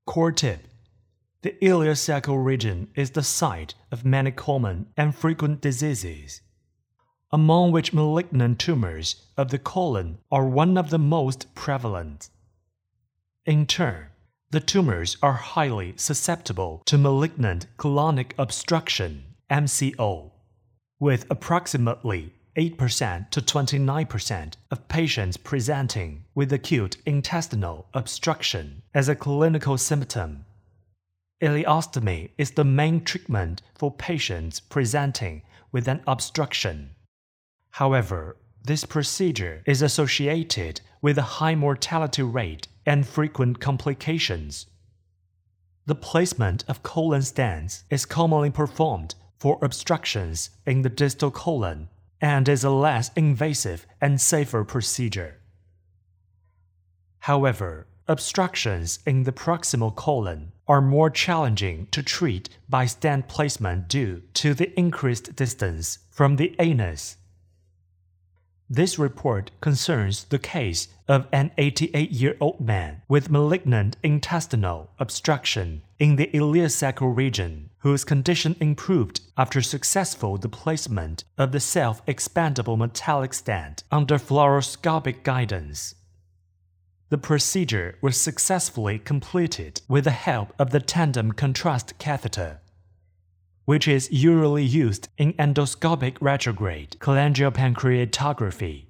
Core tip: the ileocecal region is the site of many common and frequent diseases, among which malignant tumors of the colon are one of the most prevalent. In turn, the tumors are highly susceptible to malignant colonic obstruction (MCO), with approximately 8% to 29% of patients presenting with acute intestinal obstruction as a clinical symptom. Ileostomy is the main treatment for patients presenting with an obstruction. However, this procedure is associated with a high mortality rate and frequent complications. The placement of colon stents is commonly performed for obstructions in the distal colon and is a less invasive and safer procedure. However, obstructions in the proximal colon are more challenging to treat by stent placement due to the increased distance from the anus. This report concerns the case of an 88-year-old man with malignant intestinal obstruction in the ileocecal region, whose condition improved after successful displacement of the self-expandable metallic stent under fluoroscopic guidance. The procedure was successfully completed with the help of the tandem contrast catheter, which is usually used in endoscopic retrograde cholangiopancreatography.